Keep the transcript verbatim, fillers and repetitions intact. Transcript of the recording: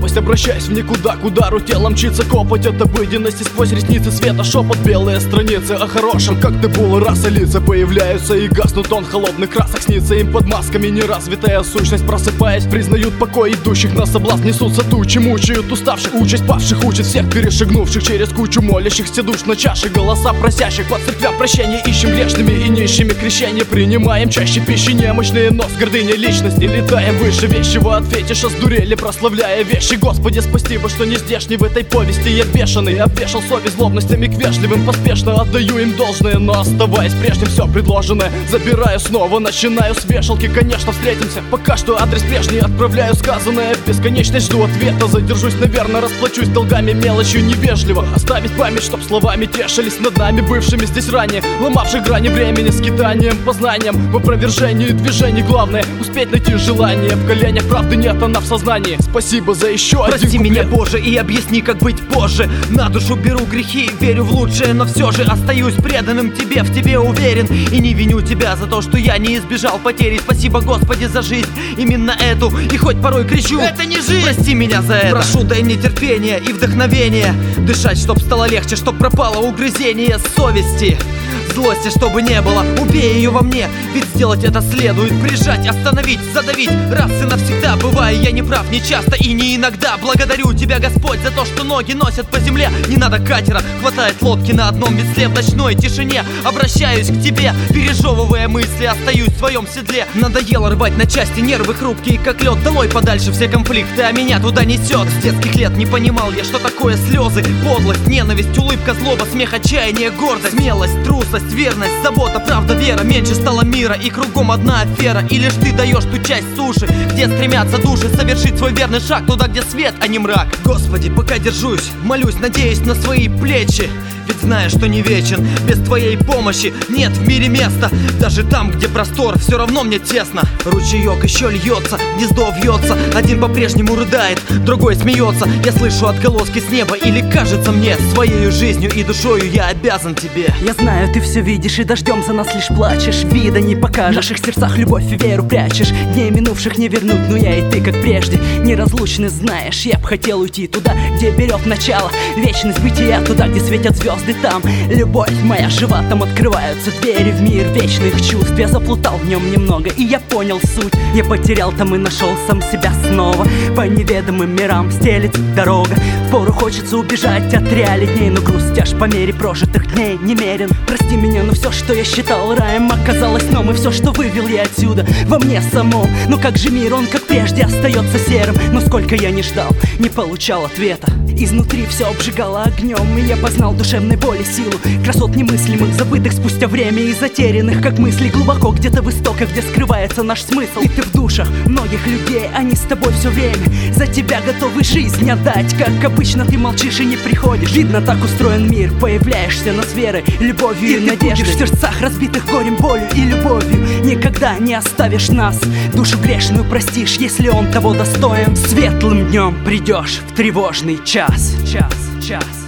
пропасть, обращаясь в никуда, к удару телом мчится копоть от обыденности. Сквозь ресницы света шепот, белые страницы о хорошем, как ты был, раса лица появляются и гаснут, он холодных красок снится им под масками. Неразвитая сущность, просыпаясь, признают покой идущих на соблазн, несутся тучи, мучают уставших, участь павших учит всех перешагнувших через кучу молящихся душ на чаше, голоса просящих под церквям прощения. Ищем грешными и нищими крещение, принимаем чаще пищи немощные, но с гордыней личности летаем выше вещего от фетиша, сдурели, прославляя вещи. Господи, спасибо, что не здешний в этой повести. Я бешеный, обвешал совесть злобностями к вежливым, поспешно отдаю им должное, но оставаясь прежним все предложенное забираю снова, начинаю с вешалки. Конечно, встретимся, пока что адрес прежний отправляю сказанное в бесконечность, жду ответа. Задержусь, наверное, расплачусь долгами, мелочью невежливо оставить память, чтоб словами тешились над нами, бывшими здесь ранее, ломавших грани времени, скитанием, познанием в опровержении движений. Главное успеть найти желание, в коленях правды нет, она в сознании. Спасибо за еще один Прости куплет. меня, Боже, и объясни, как быть позже. На душу беру грехи, верю в лучшее, но все же остаюсь преданным тебе, в тебе уверен. И не виню тебя за то, что я не избежал потери. Спасибо, Господи, за жизнь, именно эту. И хоть порой кричу: это не жизнь! Прости меня за это. Прошу, дай мне терпение и вдохновение, дышать, чтоб стало легче, чтоб пропало угрызение совести. Злости, чтобы не было, убей ее во мне, ведь сделать это следует. Прижать, остановить, задавить, раз и навсегда. Бываю я не прав, не часто и не иногда. Благодарю тебя, Господь, за то, что ноги носят по земле. Не надо катера, хватает лодки на одном весле. В ночной тишине обращаюсь к тебе, пережевывая мысли, остаюсь в своем седле. Надоело рвать на части, нервы хрупкие, как лед. Долой подальше все конфликты, а меня туда несет. С детских лет не понимал я, что такое слезы, подлость, ненависть, улыбка, злоба, смех, отчаяние, гордость, смелость, трусость, верность, забота, правда, вера. Меньше стало мира и кругом одна афера. И лишь ты даешь ту часть суши, где стремятся души совершить свой верный шаг туда, где свет, а не мрак. Господи, пока держусь, молюсь, надеюсь на свои плечи, ведь знаю, что не вечен. Без твоей помощи нет в мире места. Даже там, где простор, все равно мне тесно. Ручеек еще льется, гнездо вьется. Один по-прежнему рыдает, другой смеется. Я слышу отголоски с неба, или кажется мне, своей жизнью и душою я обязан тебе. Я знаю, ты все видишь и дождем за нас лишь плачешь. Вида не покажешь, в наших сердцах любовь и веру прячешь. Дней минувших не вернуть, но я и ты, как прежде, неразлучны, знаешь. Я б хотел уйти туда, где берет начало вечность бытия, туда, где светят звезды. Там любовь моя жива, там открываются двери в мир вечных чувств. Я заплутал в нем немного, и я понял суть. Я потерял там и нашел сам себя снова. По неведомым мирам стелется дорога. Впору хочется убежать от реалий дней, но грусть аж по мере прожитых дней немерен. Прости меня, но все, что я считал раем, оказалось сном. И все, что вывел я отсюда, во мне самом. Но как же мир, он как прежде остается серым. Но сколько я не ждал, не получал ответа. Изнутри все обжигало огнем, и я познал душевной боли силу. Красот немыслимых, забытых спустя время и затерянных, как мысли глубоко где-то в истоках, где скрывается наш смысл. И ты в душах многих людей, они с тобой все время за тебя готовы жизнь отдать. Как обычно ты молчишь и не приходишь. Видно, так устроен мир, появляешься нас верой, любовью и, и надеждой. В сердцах разбитых горем, болью и любовью. Никогда не оставишь нас, душу грешную простишь, если он того достоин. Светлым днем придешь в тревожный час. Час, час.